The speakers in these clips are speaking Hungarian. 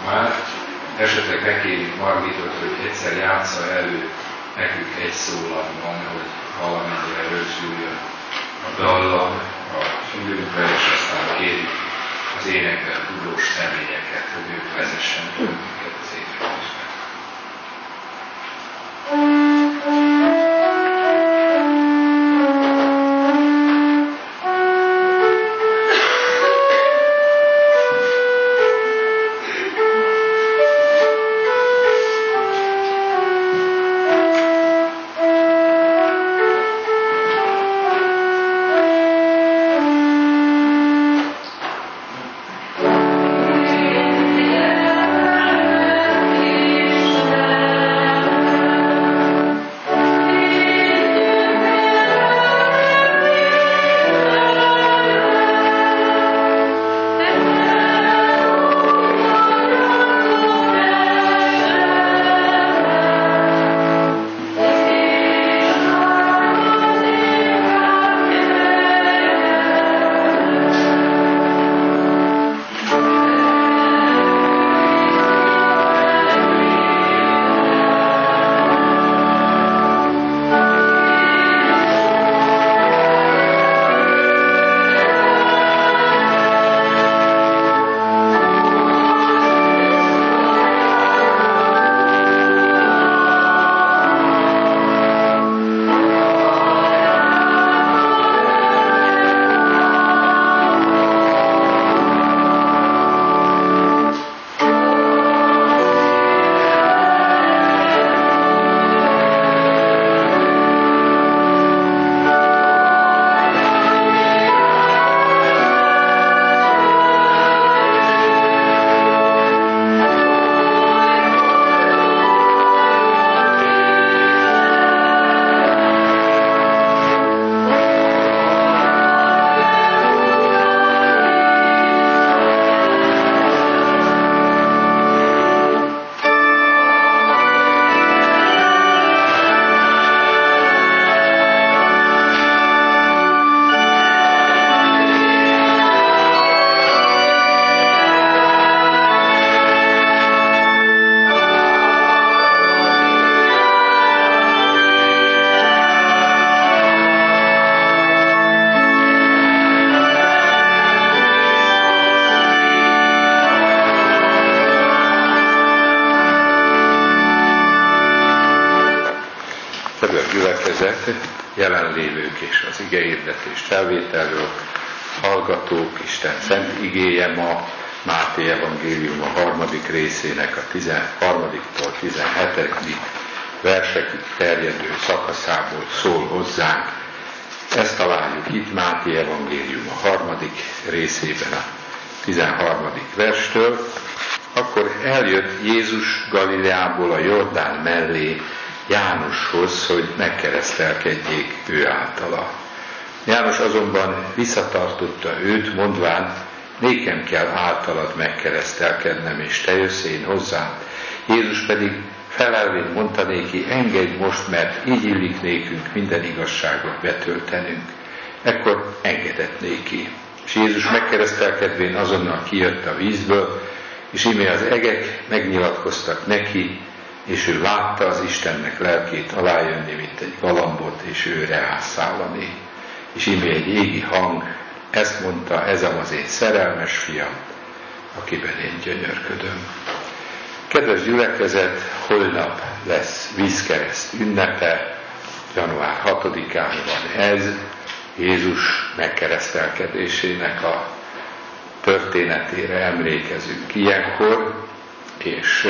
már. Esetleg megkérjük Margitot, hogy egyszer játsza elő nekünk egy szólamban, hogy valamennyire rögzüljön a dallam a fülünkbe, és aztán kérjük az énekben tudós személyeket, hogy ők vezessenek minket az éneklésben. Jelenlévők és az igehirdetés felvételről, hallgatók, Isten szent igéje ma Máté evangélium a 3. részének a 13-tól 17. versekig terjedő szakaszából szól hozzánk. Ezt találjuk itt Máté evangélium a 3. részében a 13. verstől. Akkor eljött Jézus Galileából a Jordán mellé Jánoshoz, hogy megkeresztelkedjék ő általa. János azonban visszatartotta őt, mondván, nékem kell általad megkeresztelkednem, és te jössz én hozzám. Jézus pedig felelvén mondta néki, engedj most, mert így illik nékünk minden igazságot betöltenünk. Ekkor engedett néki. És Jézus megkeresztelkedvén azonnal kijött a vízből, és íme az egek megnyilatkoztak neki, és ő látta az Istennek lelkét alájönni, mint egy galambot, és ő rászállani. És íme egy égi hang, ezt mondta, ezem az én szerelmes fiam, akiben én gyönyörködöm. Kedves gyülekezet, holnap lesz vízkereszt ünnepe, január 6-án van ez, Jézus megkeresztelkedésének a történetére emlékezünk ilyenkor, és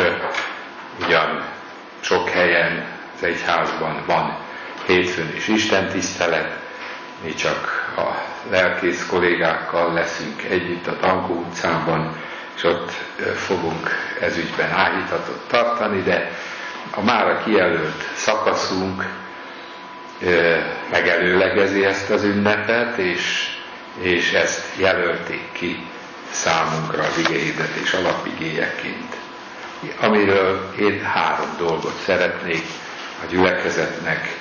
ugyan sok helyen az egyházban van hétfőn is istentisztelet, mi csak a lelkész kollégákkal leszünk együtt a Tankó utcában, és ott fogunk ezügyben áhítatot tartani, de a mára kijelölt szakaszunk megelőlegezi ezt az ünnepet, és ezt jelölték ki számunkra az igehirdetés alapigéjeként. Amiről én 3 dolgot szeretnék a gyülekezetnek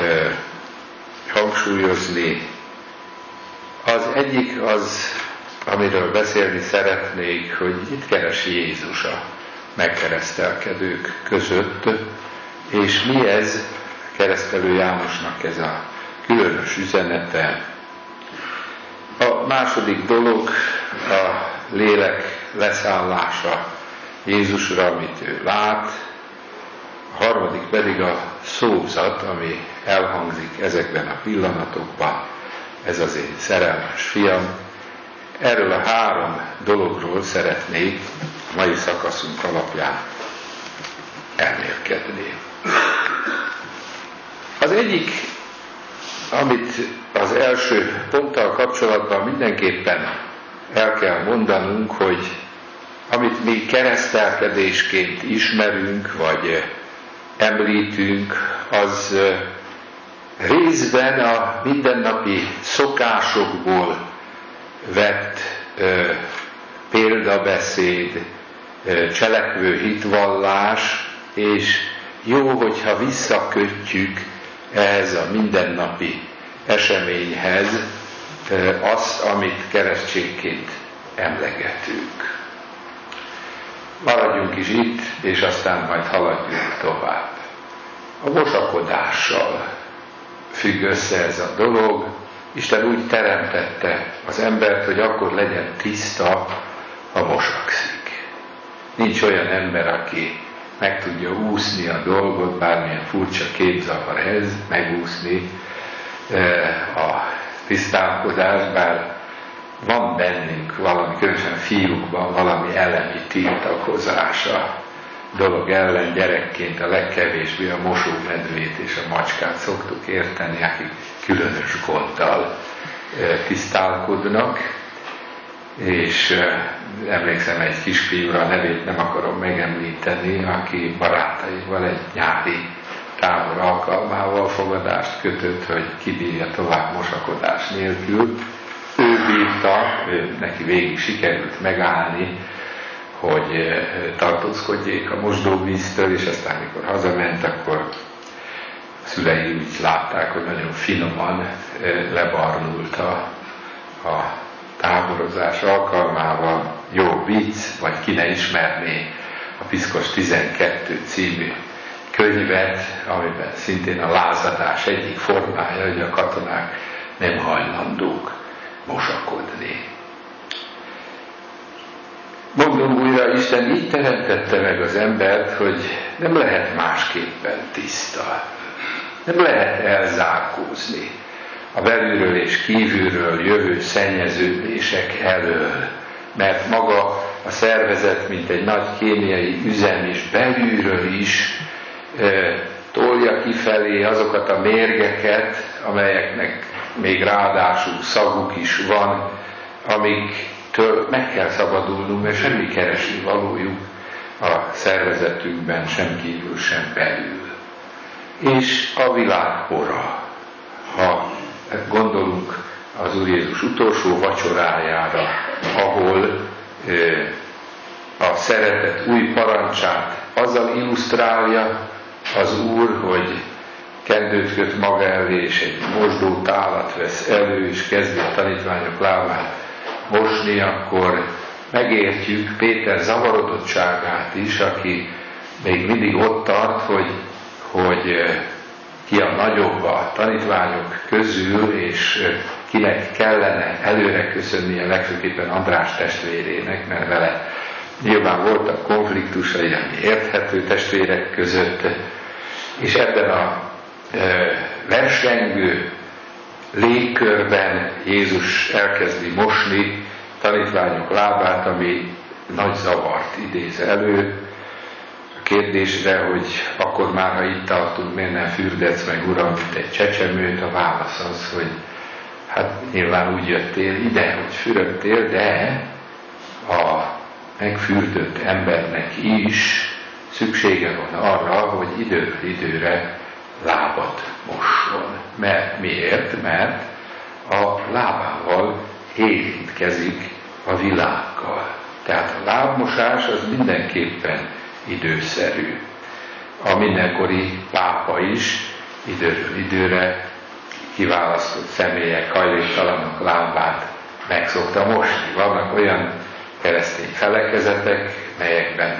hangsúlyozni. Az egyik az, amiről beszélni szeretnék, hogy itt keresi Jézus a megkeresztelkedők között, és mi ez Keresztelő Jánosnak ez a különös üzenete. A második dolog a lélek leszállása Jézusra, amit ő lát, a harmadik pedig a szózat, ami elhangzik ezekben a pillanatokban, ez az én szerelmes fiam. Erről a három dologról szeretnék a mai szakaszunk alapján elmélkedni. Az egyik, amit az első ponttal kapcsolatban mindenképpen el kell mondanunk, hogy amit mi keresztelkedésként ismerünk, vagy említünk, az részben a mindennapi szokásokból vett példabeszéd, cselekvő hitvallás, és jó, hogyha visszakötjük ehhez a mindennapi eseményhez azt, amit keresztségként emlegetünk. Maradjunk is itt, és aztán majd haladjunk tovább. A mosakodással függ össze ez a dolog. Isten úgy teremtette az embert, hogy akkor legyen tiszta, ha mosakszik. Nincs olyan ember, aki meg tudja úszni a dolgot, bármilyen furcsa képzavar ez, megúszni a tisztálkodást, bár van bennünk valami, különösen fiúkban valami elemi tiltakozás a dolog ellen. Gyerekként a legkevésbé a mosómedvét és a macskát szoktuk érteni, akik különös gonddal tisztálkodnak, és emlékszem egy kisfiúra, nevét nem akarom megemlíteni, aki barátaival egy nyári tábor alkalmával fogadást kötött, hogy kibírja tovább mosakodás nélkül. Ő bírta, neki végig sikerült megállni, hogy tartózkodjék a mosdóvíztől, és aztán mikor hazament, akkor szülei úgy látták, hogy nagyon finoman lebarnult a táborozás alkalmával. Jó vicc, vagy ki ne ismerné a Piszkos 12 című könyvet, amiben szintén a lázadás egyik formája, hogy a katonák nem hajlandók mosakodni. Mondom újra, Isten így teremtette meg az embert, hogy nem lehet másképpen tiszta. Nem lehet elzárkózni a belülről és kívülről jövő szennyeződések elől, mert maga a szervezet, mint egy nagy kémiai üzem is belülről is tolja kifelé azokat a mérgeket, amelyeknek még ráadásul szaguk is van, amiktől meg kell szabadulnunk, mert semmi keresni valójuk a szervezetünkben, sem kívül, sem belül. És a világ pora, ha gondolunk az Úr Jézus utolsó vacsorájára, ahol a szeretet új parancsát azzal illusztrálja az Úr, hogy kendőt köt maga elé, és egy mosdó tálat vesz elő, és kezdi a tanítványok lábát mosni, akkor megértjük Péter zavarodottságát is, aki még mindig ott tart, hogy ki a nagyobb a tanítványok közül, és kinek kellene előre köszönnie, legfőképpen András testvérének, mert vele nyilván voltak konfliktusai, ami érthető testvérek között, és ebben a versengő légkörben Jézus elkezdi mosni tanítványok lábát, ami nagy zavart idéz elő. A kérdésre, hogy akkor már, ha itt tartunk, miért nem fürdetsz meg, Uram, mint egy csecsemőt, a válasz az, hogy hát nyilván úgy jöttél ide, hogy fürödtél, de a megfürdött embernek is szüksége van arra, hogy időről időre lábat mosson. Mert miért? Mert a lábával érintkezik a világgal. Tehát a lábmosás az mindenképpen időszerű. A mindenkori pápa is időről időre kiválasztott személyek, hajléktalanok lábát meg szokta mosni. Vannak olyan keresztény felekezetek, melyekben az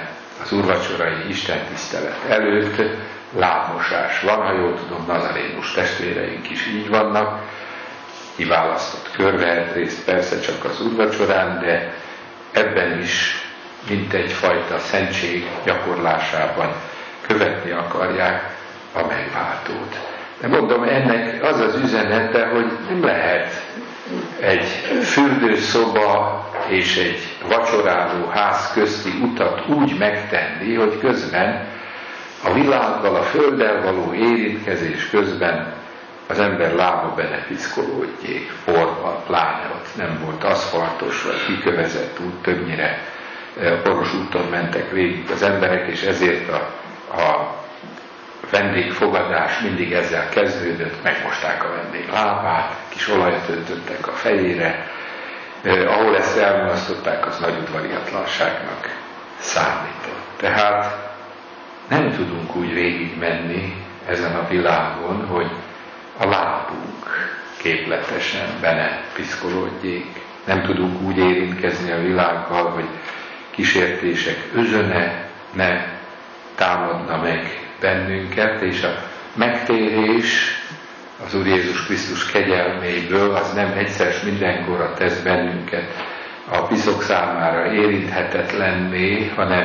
az úrvacsorai istentisztelet előtt lábmosás van, ha jól tudom, nazarénus testvéreink is így vannak, kiválasztott kör vehet részt persze csak az úrvacsorán, de ebben is mint egyfajta szentség gyakorlásában követni akarják a megváltót. De mondom, ennek az az üzenete, hogy nem lehet egy fürdőszoba és egy vacsoráló ház közti utat úgy megtenni, hogy közben a világgal, a földdel való érintkezés közben az ember lába belepiszkolódjék, forma, pláne ott nem volt aszfaltos vagy kikövezett út, többnyire poros úton mentek végig az emberek, és ezért a vendégfogadás mindig ezzel kezdődött, megmosták a vendég lábát, kis olajat öntöttek a fejére, ahol ezt elmulasztották, az nagy udvariatlanságnak számított. Tehát nem tudunk úgy végigmenni ezen a világon, hogy a lábunk képletesen benne piszkolódjék. Nem tudunk úgy érintkezni a világgal, hogy kísértések özöne ne támadna meg bennünket, és a megtérés az Úr Jézus Krisztus kegyelméből az nem egyszer s mindenkorra tesz bennünket a piszok számára érinthetetlenné,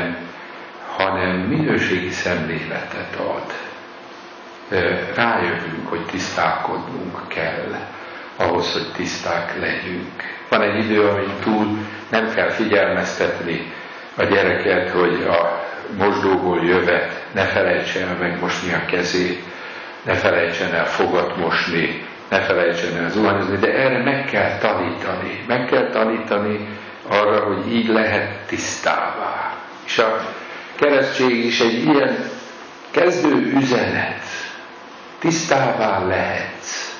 hanem minőségi szemléletet ad. Rájövünk, hogy tisztálkodnunk kell ahhoz, hogy tiszták legyünk. Van egy idő, amin túl nem kell figyelmeztetni a gyereket, hogy a mosdóból jövet ne felejtsen el megmosni a kezét, ne felejtsen el fogat mosni, ne felejtsen el zuhanyozni, de erre meg kell tanítani. Meg kell tanítani arra, hogy így lehet tisztává. És a keresztség is egy ilyen kezdő üzenet. Tisztává lehetsz.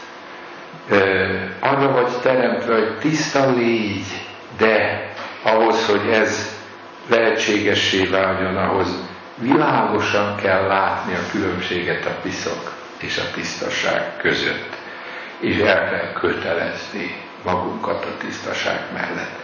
Arra vagy teremtve, hogy tiszta légy, de ahhoz, hogy ez lehetségessé váljon, ahhoz világosan kell látni a különbséget a piszok és a tisztaság között. És el kell kötelezni magunkat a tisztaság mellett.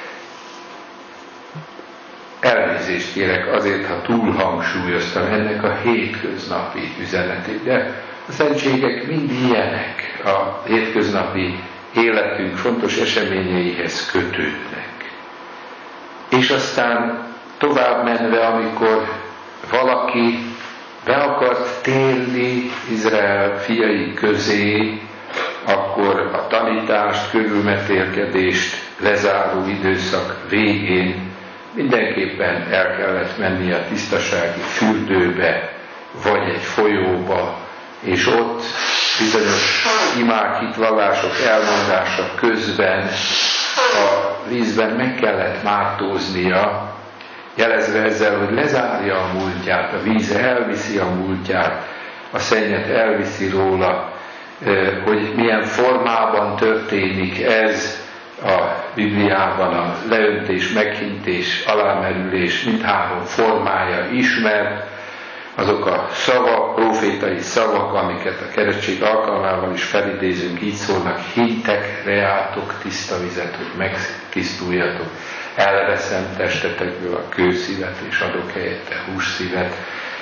Elnézést kérek azért, ha túlhangsúlyoztam ennek a hétköznapi üzenetét, de a szentségek mind ilyenek, a hétköznapi életünk fontos eseményeihez kötődnek. És aztán tovább menve, amikor valaki be akart térni Izrael fiai közé, akkor a tanítást, körülmetélkedést lezáró időszak végén mindenképpen el kellett menni a tisztasági fürdőbe, vagy egy folyóba, és ott bizonyos imák, hitvallások elmondása közben a vízben meg kellett mártóznia, jelezve ezzel, hogy lezárja a múltját, a víz elviszi a múltját, a szennyet elviszi róla, hogy milyen formában történik ez a Bibliában, a leöntés, meghintés, alámerülés, mindhárom formája ismert, azok a szavak, profétai szavak, amiket a keresztség alkalmával is felidézünk, így szólnak: hintek, reátok tiszta vizet, hogy megtisztuljatok, elveszem testetekből a kőszívet, és adok helyette hússzívet.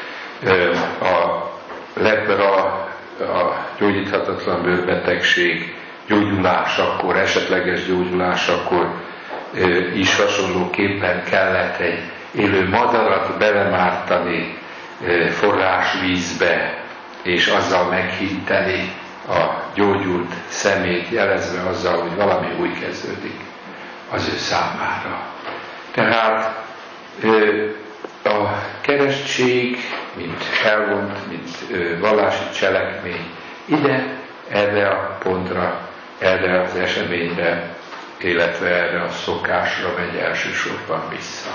A lepra, a gyógyíthatatlan bőrbetegség gyógyulásakor, esetleges gyógyulásakor is hasonlóképpen kellett egy élő madarat belemártani forrásvízbe, és azzal meghinteni a gyógyult szemét, jelezve azzal, hogy valami új kezdődik az ő számára. Tehát a keresztség, mint elvont, mint vallási cselekmény erre a pontra, erre az eseményre, illetve erre a szokásra megy elsősorban vissza.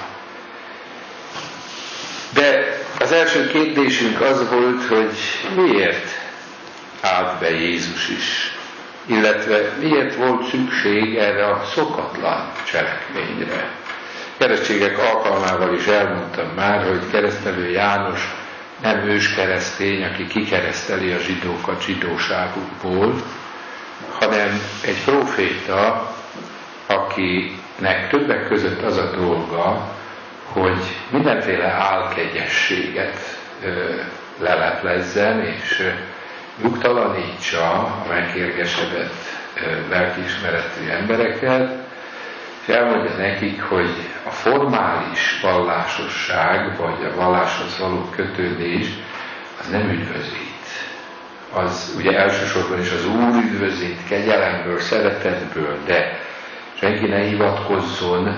De az első kérdésünk az volt, hogy miért állt be Jézus is, illetve miért volt szükség erre a szokatlan cselekményre. Keresztségek alkalmával is elmondtam már, hogy keresztelő János nem őskeresztény, aki kikereszteli a zsidókat zsidóságukból, hanem egy próféta, akinek többek között az a dolga, hogy mindenféle álkegyességet leleplezzen, és nyugtalanítsa a megérgesedett lelkiismeretű embereket, és elmondja nekik, hogy a formális vallásosság, vagy a valláshoz való kötődés, az nem üdvözít. Az ugye elsősorban is az Úr üdvözít, kegyelemből, szeretetből, de senki ne hivatkozzon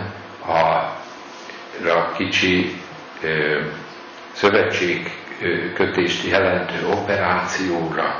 a kicsi szövetségkötést jelentő operációra,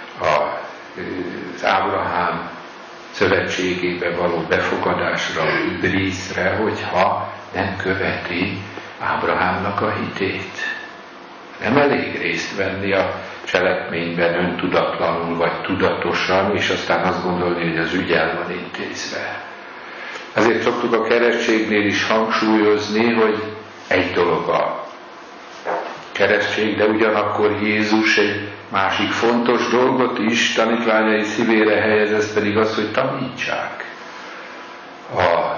az Ábrahám szövetségébe való befogadásra, üdrészre, hogyha nem követi Ábrahámnak a hitét. Nem elég részt venni a cselekményben öntudatlanul vagy tudatosan, és aztán azt gondolni, hogy az ügy el van intézve. Azért szoktuk a keresztségnél is hangsúlyozni, hogy egy dolog a keresztség, de ugyanakkor Jézus egy másik fontos dolgot is tanítványai szívére helyez, ez pedig az, hogy tanítsák a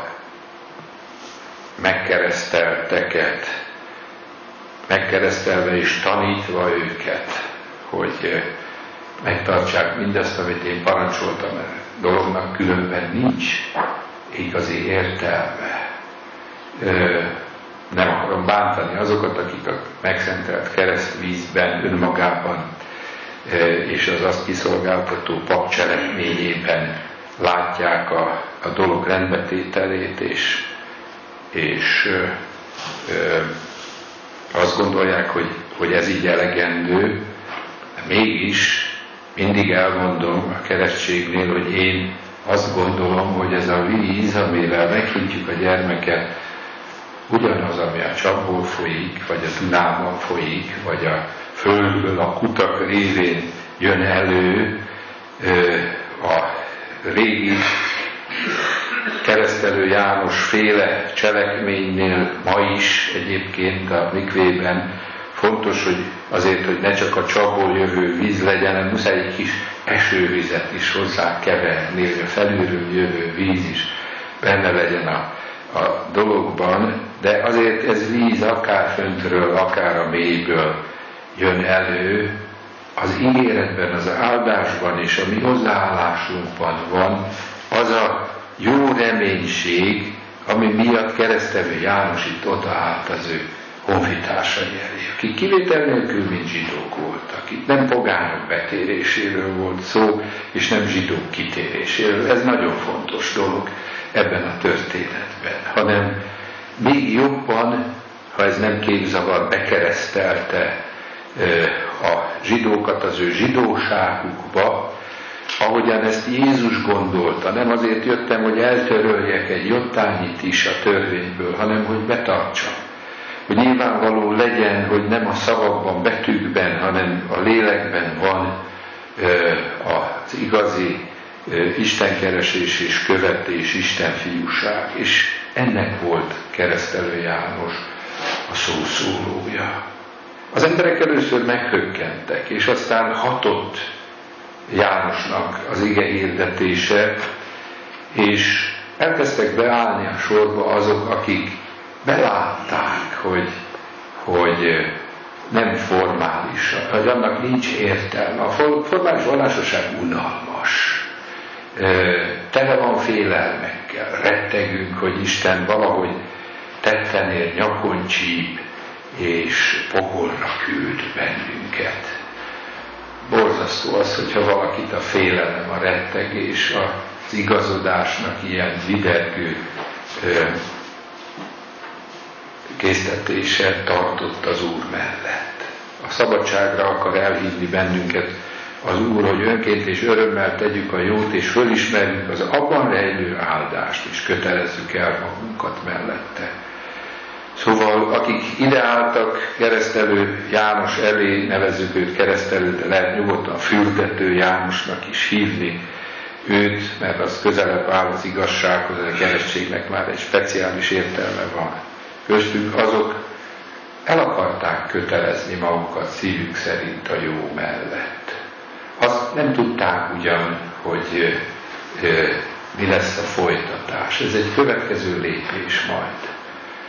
megkeresztelteket, megkeresztelve és tanítva őket, hogy megtartsák mindazt, amit én parancsoltam, mert dolognak különben nincs igazi értelme. Nem akarom bántani azokat, akik a megszentelt keresztvízben önmagában és az azt kiszolgáltató pap cselekményében látják a dolog rendbetételét, és azt gondolják, hogy ez így elegendő, de mégis mindig elmondom a keresztségnél, hogy én azt gondolom, hogy ez a víz, amivel meghintjük a gyermeket, ugyanaz, ami a csapból folyik, vagy a Dunában folyik, vagy a földből, a kutak révén jön elő, a régi keresztelő János féle cselekménynél ma is egyébként a mikvében fontos, hogy azért, hogy ne csak a csapból jövő víz legyen, hanem muszáj egy kis esővizet is hozzá keverni, hogy a felülről jövő víz is benne legyen a dologban, de azért ez víz akár föntről, akár a mélyből jön elő, az ígéretben, az áldásban és a mi hozzáállásunkban van az a jó reménység, ami miatt keresztelő János itt odaállt az ő honfitársai elé, akik kivétel nélkül mind zsidók voltak. Itt nem pogányok betéréséről volt szó, és nem zsidók kitéréséről. Ez nagyon fontos dolog ebben a történetben, hanem még jobban, ha ez nem képzavar, bekeresztelte a zsidókat az ő zsidóságukba, ahogyan ezt Jézus gondolta. Nem azért jöttem, hogy eltöröljek egy jottányit is a törvényből, hanem hogy betartsam. Hogy nyilvánvaló legyen, hogy nem a szavakban, betűkben, hanem a lélekben van az igazi istenkeresés és követés, istenfiúság. És ennek volt keresztelő János a szószólója. Az emberek először meghökkentek, és aztán hatott Jánosnak az ige hirdetése, és elkezdtek beállni a sorba azok, akik belátták, hogy nem formális, hogy annak nincs értelme. A formális vallásosság unalmas. Tele van félelmekkel, rettegünk, hogy Isten valahogy tetten ér, nyakon csíp, és pokolra küld bennünket. Borzasztó az, hogyha valakit a félelem, a rettegés, az igazodásnak ilyen vidergő késztetése tartott az Úr mellett. A szabadságra akar elhívni bennünket az Úr, hogy önként és örömmel tegyük a jót, és fölismerjük az abban rejlő áldást, és kötelezzük el magunkat mellette. Szóval, akik ideálltak keresztelő János elé, nevezzük őt keresztelő, de lehet nyugodtan fürdető Jánosnak is hívni őt, mert az közelebb áll az igazsághoz, a keresztségnek már egy speciális értelme van. Köztük azok el akarták kötelezni magukat szívük szerint a jó mellett. Azt nem tudták ugyan, hogy mi lesz a folytatás. Ez egy következő lépés majd.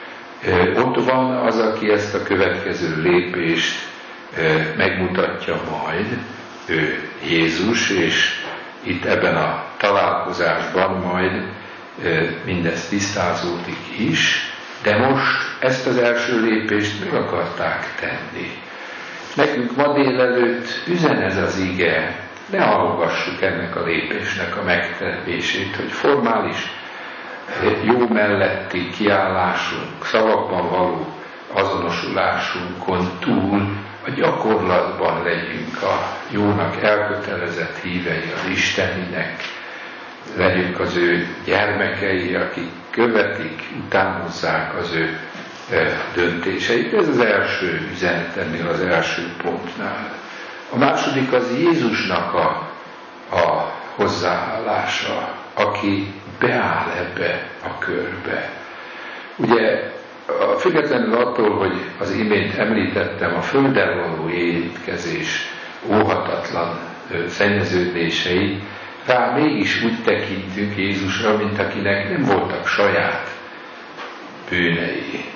Ott van az, aki ezt a következő lépést megmutatja majd, ő Jézus, és itt ebben a találkozásban majd mindez tisztázódik is, de most ezt az első lépést meg akarták tenni. Nekünk ma délelőtt üzen ez az ige, ne hallgassuk ennek a lépésnek a megtevését, hogy formális, jó melletti kiállásunk, szavakban való azonosulásunkon túl a gyakorlatban legyünk a jónak elkötelezett hívei az Isteninek, legyünk az ő gyermekei, akik követik, utánozzák az ő döntéseit. Ez az első üzenet ennél az első pontnál. A második az Jézusnak a hozzáállása, aki beáll ebbe a körbe. Ugye függetlenül attól, hogy az imént említettem a földdel való érintkezés óhatatlan szennyeződései, rá mégis úgy tekintünk Jézusra, mint akinek nem voltak saját bűnei.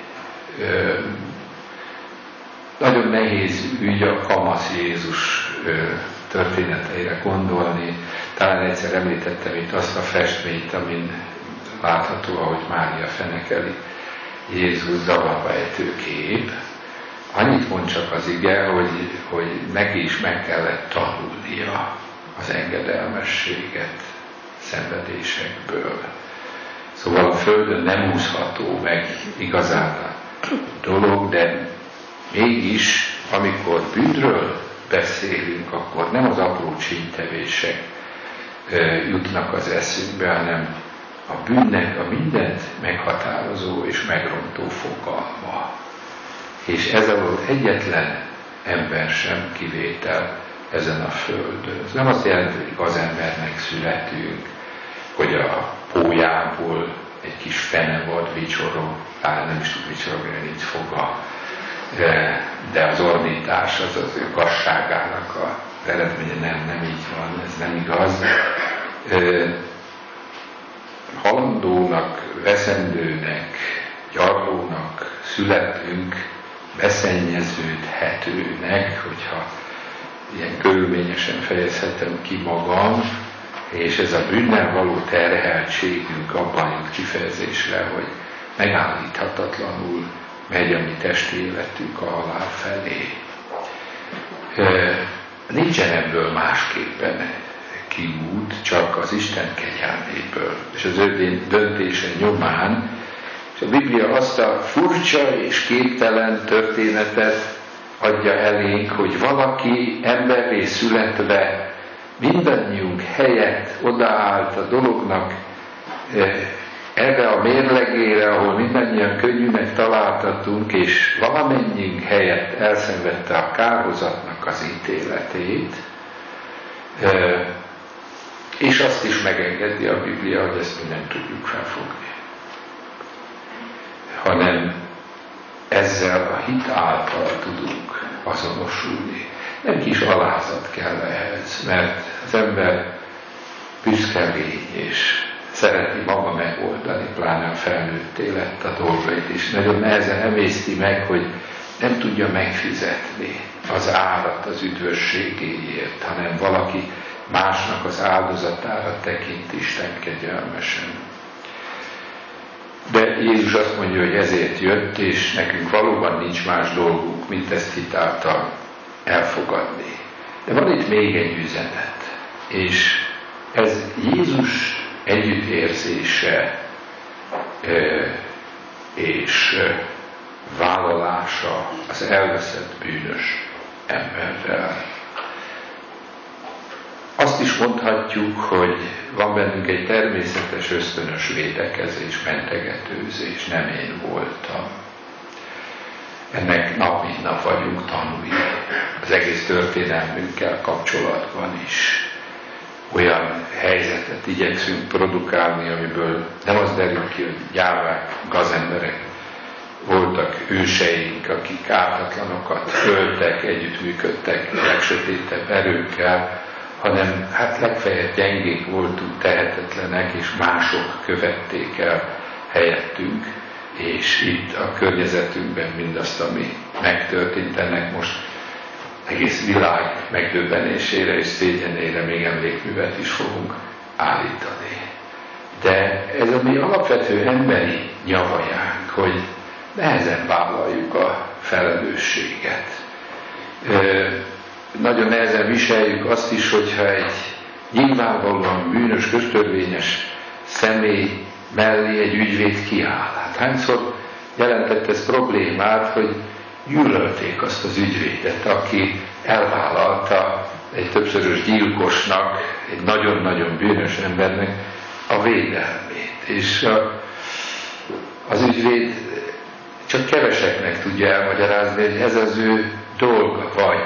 Nagyon nehéz ügy a kamasz Jézus történeteire gondolni. Talán egyszer említettem itt azt a festményt, amin látható, ahogy Mária fenekeli Jézus zavarba ejtő kép. Annyit mond csak az ige, hogy neki is meg kellett tanulnia az engedelmességet szenvedésekből. Szóval a Földön nem úszható meg igazán a dolog, de mégis, amikor bűnről beszélünk, akkor nem az apró csíntevések jutnak az eszünkbe, hanem a bűnnek a mindent meghatározó és megrontó fogalma. És ez alól egyetlen ember sem kivétel ezen a földön. Ez nem azt jelenti, hogy gazembernek születünk, hogy a pólyából egy kis fenevad vicsorog, talán nem is tud vicsorogni, nincs foga, de az ordítás az az ő gazságának a eredménye nem így van, ez nem igaz. Halandónak, veszendőnek, gyarlónak születünk, beszennyeződhetőnek, hogyha ilyen körülményesen fejezhetem ki magam, és ez a bűnnel való terheltségünk abban jut kifejezésre, hogy megállíthatatlanul megy a mi testi életünk a halál felé. Nincsen ebből másképpen kiút, csak az Isten kegyelméből, és az ő döntése nyomán, és a Biblia azt a furcsa és képtelen történetet adja elénk, hogy valaki emberré születve mindannyiunk helyett odaállt a dolognak erre a mérlegére, ahol mindannyian könnyűnek találtatunk, és valamennyiünk helyett elszenvedte a kárhozatnak az ítéletét, és azt is megengedi a Biblia, hogy ezt mi nem tudjuk felfogni. Hanem ezzel a hit által tudunk azonosulni. Nem kis alázat kell ehhez, mert az ember büszke lény, és szereti maga megoldani, pláne a felnőtt élet a dolgait is. Nagyon nehezen emészti meg, hogy nem tudja megfizetni az árat az üdvösségéért, hanem valaki másnak az áldozatára tekint Isten kegyelmesen. De Jézus azt mondja, hogy ezért jött, és nekünk valóban nincs más dolgunk, mint ezt hitáltal elfogadni. De van itt még egy üzenet, és ez Jézus együttérzése és vállalása az elveszett bűnös emberrel. Azt is mondhatjuk, hogy van bennünk egy természetes ösztönös védekezés, mentegetőzés, nem én voltam. Ennek nap mint nap vagyunk tanúi, az egész történelmünkkel kapcsolatban is. Olyan helyzetet igyekszünk produkálni, amiből nem az derül ki, hogy gyávák, gazemberek voltak őseink, akik ártatlanokat öltek, együttműködtek legsötétebb erőkkel, hanem hát legfeljebb gyengék voltunk, tehetetlenek, és mások követték el helyettünk. és itt a környezetünkben mindazt, ami megtörtént, ennek most egész világ megdöbbenésére és szégyenére még emlékművet is fogunk állítani. De ez a mi alapvető emberi nyavajánk, hogy nehezen vállaljuk a felelősséget. Nagyon nehezen viseljük azt is, hogyha egy nyilvánvalóan bűnös, köztörvényes személy mellé egy ügyvéd kiáll. Hát hányszor jelentett ez problémát, hogy gyűlölték azt az ügyvédet, aki elvállalta egy többszörös gyilkosnak, egy nagyon-nagyon bűnös embernek a védelmét. És az ügyvéd csak keveseknek tudja elmagyarázni, hogy ez az ő dolga, vagy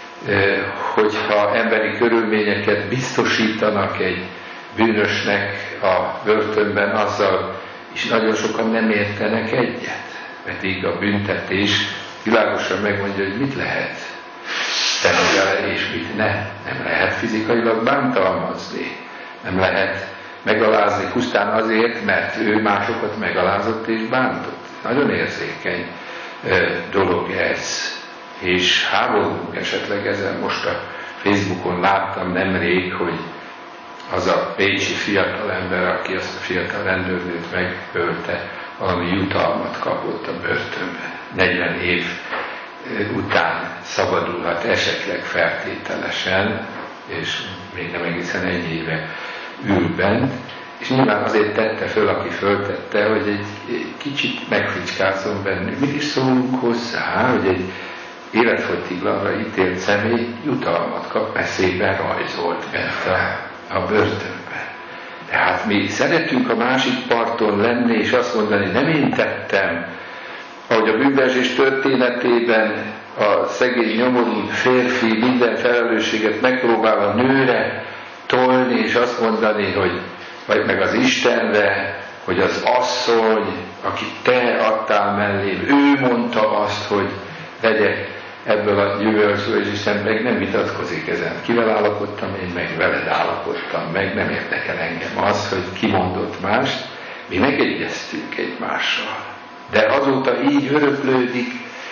hogyha emberi körülményeket biztosítanak egy bűnösnek a börtönben, azzal is nagyon sokan nem értenek egyet. Pedig a büntetés világosan megmondja, hogy mit lehet tenni vele, és mit nem lehet fizikailag bántalmazni. Nem lehet megalázni pusztán azért, mert ő másokat megalázott és bántott. Nagyon érzékeny dolog ez. És háborúunk esetleg ezen. Most a Facebookon láttam nemrég, hogy az a pécsi fiatalember, aki azt a fiatal rendőrnőt megölte, valami jutalmat kapott a börtönben. 40 év után szabadulhat esetleg feltételesen, és még nem egészen ennyi éve ül bent, és nyilván azért tette föl, aki föltette, hogy egy kicsit megfricskálszom bennünk. Mit is szólunk hozzá, hogy egy életfogytiglanra ítélt személy jutalmat kap, mert szépen rajzolt bent a börtönben. Tehát mi szeretünk a másik parton lenni, és azt mondani, nem én tettem, ahogy a bűnbeesés történetében a szegény, nyomorult férfi minden felelősséget megpróbál a nőre tolni, és azt mondani, hogy vagy meg az Istenre, hogy az asszony, akit te adtál mellém, ő mondta azt, hogy vegyek ebből a gyümölcsből, és Isten meg nem vitatkozik ezen. Kivel állapodtam én meg? Veled állapodtam meg, nem érdekel engem az, hogy ki mondott mást, mi megegyeztünk egymással. De azóta így öröklődik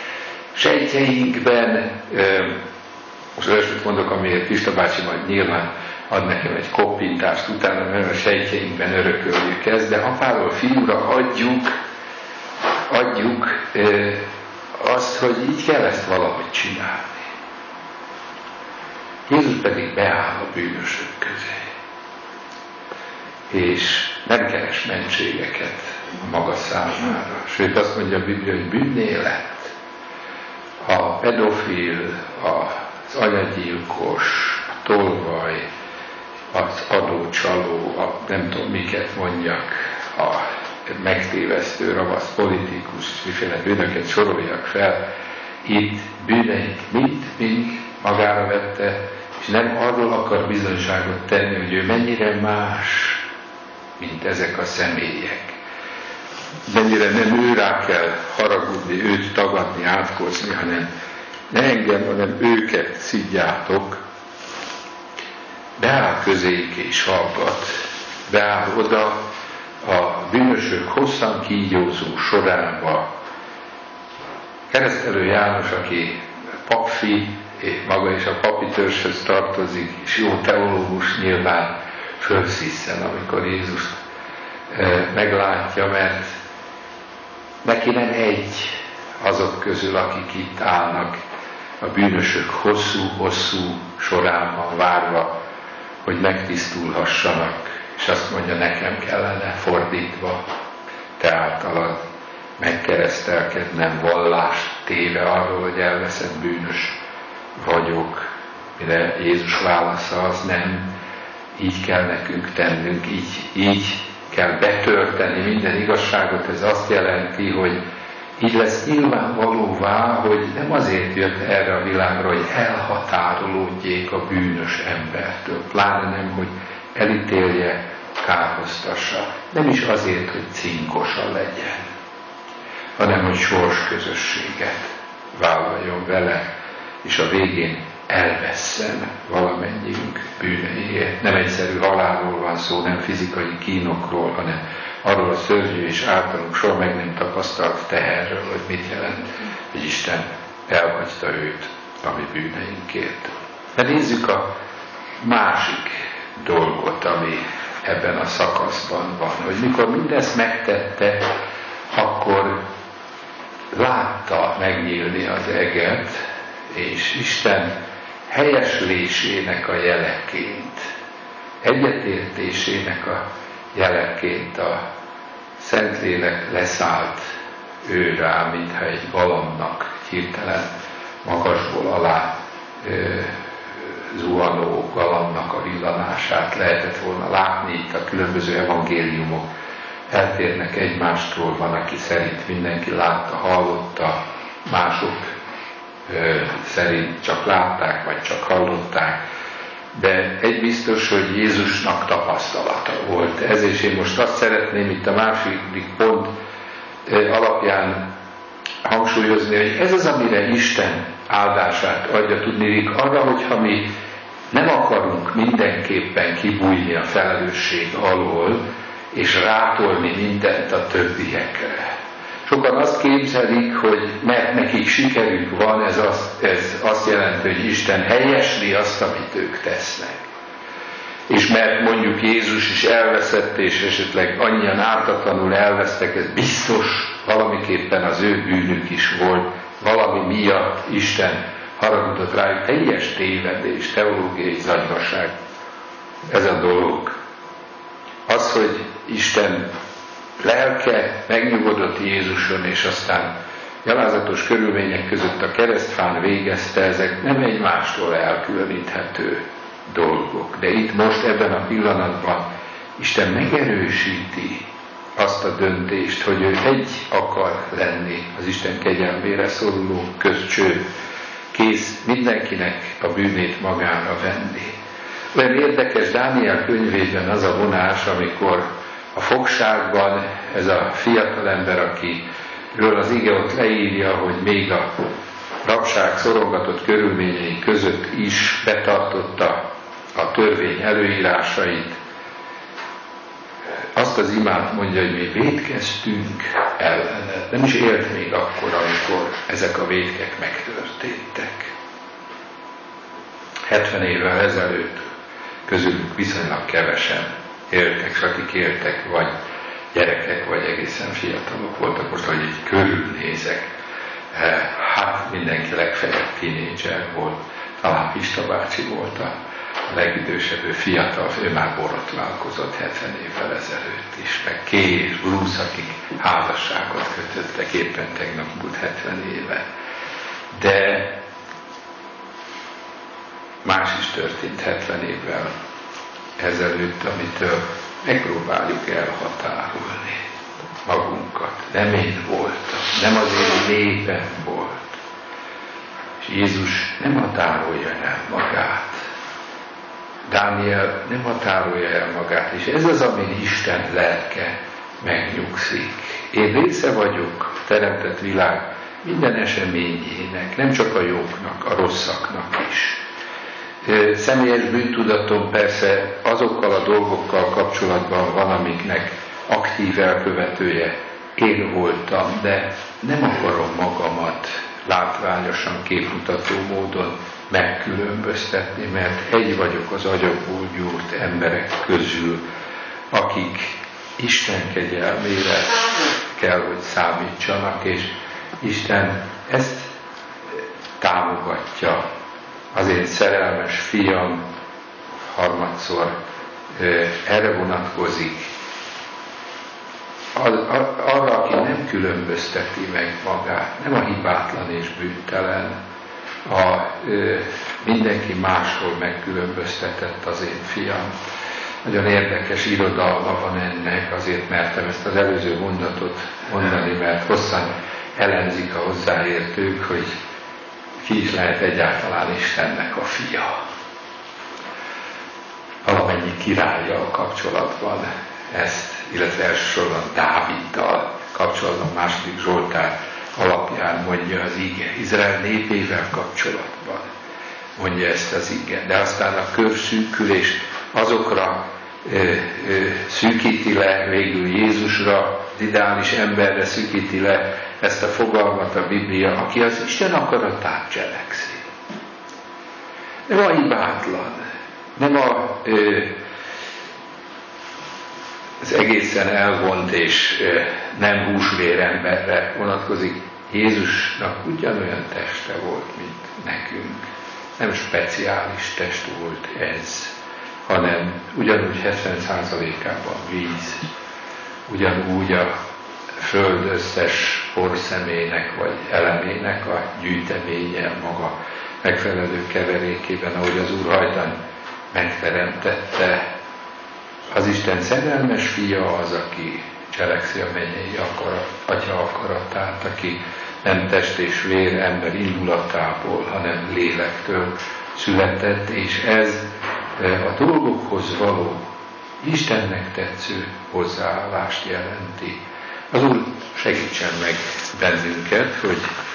sejtjeinkben, most olyasmit mondok, amiért Pista bácsi majd nyilván ad nekem egy koppintást utána, mert a sejtjeinkben örököljük ezt, de apáról fiúra adjuk azt, hogy így kell ezt valahogy csinálni. Jézus pedig beáll a bűnösök közé, és nem keres mentségeket a maga számára. Sőt, azt mondja a Biblia, hogy bűnné lett a pedofil, az anyagyilkos, a tolvaj, az adócsaló, nem tudom miket mondjak, a megtévesztő, ravasz politikus, és miféle bűnöket soroljak fel, itt bűneit mind magára vette, és nem arról akar bizonyságot tenni, hogy ő mennyire más, mint ezek a személyek. Mennyire nem ő rá kell haragudni, őt tagadni, átkozni, hanem ne engem, hanem őket szidjátok. Beáll közéjük és hallgat, beáll oda a bűnösök hosszan kígyózó sorába. Keresztelő János, aki papfi, maga is a papi törzshöz tartozik, és jó teológus, nyilván fölsziszen, amikor Jézust meglátja, mert neki nem egy azok közül, akik itt állnak a bűnösök hosszú-hosszú sorában várva, hogy megtisztulhassanak, és azt mondja, nekem kellene fordítva, te általad megkeresztelkednem, vallást téve arról, hogy elveszett bűnös vagyok, mire Jézus válasza az nem, így kell nekünk tennünk, így kell betölteni minden igazságot. Ez azt jelenti, hogy így lesz nyilvánvalóvá, hogy nem azért jött erre a világra, hogy elhatárolódjék a bűnös embertől, pláne nem, hogy elítélje, kárhoztassa. Nem is azért, hogy cinkosa legyen, hanem hogy sorsközösséget vállaljon vele, és a végén elvesszen valamennyiünk bűneiért. Nem egyszerű halálról van szó, nem fizikai kínokról, hanem arról a szörnyű és általunk soha meg nem tapasztalt teherről, hogy mit jelent, hogy Isten elhagyta őt a mi bűneinkért. De nézzük a másik dolgot, ami ebben a szakaszban van, hogy mikor mindezt megtette, akkor látta megnyílni az eget, és Isten helyeslésének a jeleként, egyetértésének a jeleként a Szentlélek leszállt ő rá, mintha egy galambnak hirtelen magasból alá zuhanó galambnak a villanását lehetett volna látni. Itt a különböző evangéliumok eltérnek egymástól, van, aki szerint mindenki látta, hallotta, mások szerint csak látták, vagy csak hallották, de egy biztos, hogy Jézusnak tapasztalata volt ez, és én most azt szeretném itt a második pont alapján hangsúlyozni, hogy ez az, amire Isten áldását adja, tudniillik arra, hogyha mi nem akarunk mindenképpen kibújni a felelősség alól, és rátolni mindent a többiekre. Sokan azt képzelik, hogy mert nekik sikerük van, ez azt jelenti, hogy Isten helyesli azt, amit ők tesznek. És mert mondjuk Jézus is elveszett, és esetleg annyian ártatlanul elvesztek, ez biztos valamiképpen az ő bűnük is volt, valami miatt Isten haragudott rájuk. Teljes tévedés, teológiai zagyvaság ez a dolog. Az, hogy Isten lelke megnyugodott Jézuson, és aztán gyalázatos körülmények között a keresztfán végezte, ezek nem egymástól elkülöníthető dolgok. De itt most ebben a pillanatban Isten megerősíti azt a döntést, hogy ő egy akar lenni az Isten kegyelmére szoruló közcső, kész mindenkinek a bűnét magára venni. Olyan érdekes Dániel könyvében az a vonás, amikor a fogságban ez a fiatalember, akiről az ige ott leírja, hogy még a rabság szorongatott körülményei között is betartotta a törvény előírásait, azt az imát mondja, hogy mi vétkeztünk ellene. Nem is élt még akkor, amikor ezek a vétkek megtörténtek. 70 évvel ezelőtt közülük viszonylag kevesen éltek, és akik éltek, vagy gyerekek, vagy egészen fiatalok voltak. Most, hogy így körülnézek, hát mindenki legfeljebb tínédzser volt. Talán Pista bácsi volt a legidősebb, ő fiatal, ő már borotválkozott 70 évvel ezelőtt is, meg Kay és Bruce, akik házasságot kötöttek éppen tegnap múlt 70 éve. De más is történt 70 évvel ezelőtt, amitől megpróbáljuk elhatárolni magunkat. Nem én voltam, nem az én népem volt. És Jézus nem határolja el magát. Dániel nem határolja el magát, és ez az, amin Isten lelke megnyugszik. Én része vagyok a teremtett világ minden eseményének, nem csak a jóknak, a rosszaknak is. Személyes bűntudatom persze azokkal a dolgokkal kapcsolatban van, amiknek aktív elkövetője én voltam, de nem akarom magamat látványosan, képmutató módon megkülönböztetni, mert egy vagyok az agyakból gyúrt emberek közül, akik Isten kegyelmére kell, hogy számítsanak, és Isten ezt támogatja. Az én szerelmes fiam harmadszor erre vonatkozik. Arra, aki nem különbözteti meg magát, nem a hibátlan és bűntelen, mindenki máshol megkülönböztetett az én fiam. Nagyon érdekes irodalma van ennek, azért mertem ezt az előző mondatot mondani, mert hosszan elemzik a hozzáértők, hogy ki is lehet egyáltalán Istennek a fia. Valamennyi királlyal kapcsolatban ezt, illetve elsősorban Dáviddal kapcsolatban, második Zsoltár alapján mondja az ige, Izrael népével kapcsolatban mondja ezt az ige. De aztán a kör szűkül, és azokra szűkíti le, végül Jézusra, az ideális emberre szűkíti le ezt a fogalmat a Biblia, aki az Isten akaratát cselekszi. Nem a hibátlan, nem az egészen elvont és nem húsvér emberre vonatkozik. Jézusnak ugyanolyan teste volt, mint nekünk. Nem speciális test volt ez, hanem ugyanúgy 70%-ában víz, ugyanúgy a föld összes porszemének vagy elemének a gyűjteménye maga megfelelő keverékében, ahogy az Úr hajdan megteremtette. Az Isten szerelmes fia az, aki cselekszi a mennyei Atya akaratát, aki nem test és vér ember indulatából, hanem lélektől született, és ez a dolgokhoz való Istennek tetsző hozzáállást jelenti. Az Úr segítsen meg bennünket, hogy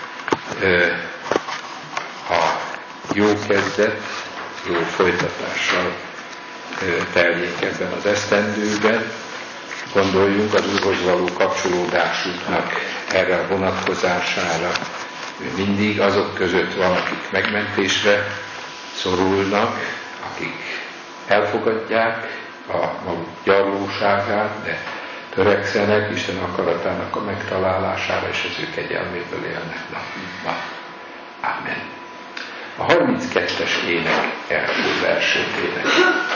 a jó kezdet, jó folytatással teljék ebben az esztendőben. Gondoljunk az Úrhoz való kapcsolódásunknak erre a vonatkozására. Mindig azok között van, akik megmentésre szorulnak, akik elfogadják a maguk gyarlóságát, de törekszenek Isten akaratának a megtalálására, és az ő kegyelméből élnek nap mint nap. Amen. A 32-es ének első versét énekeljük.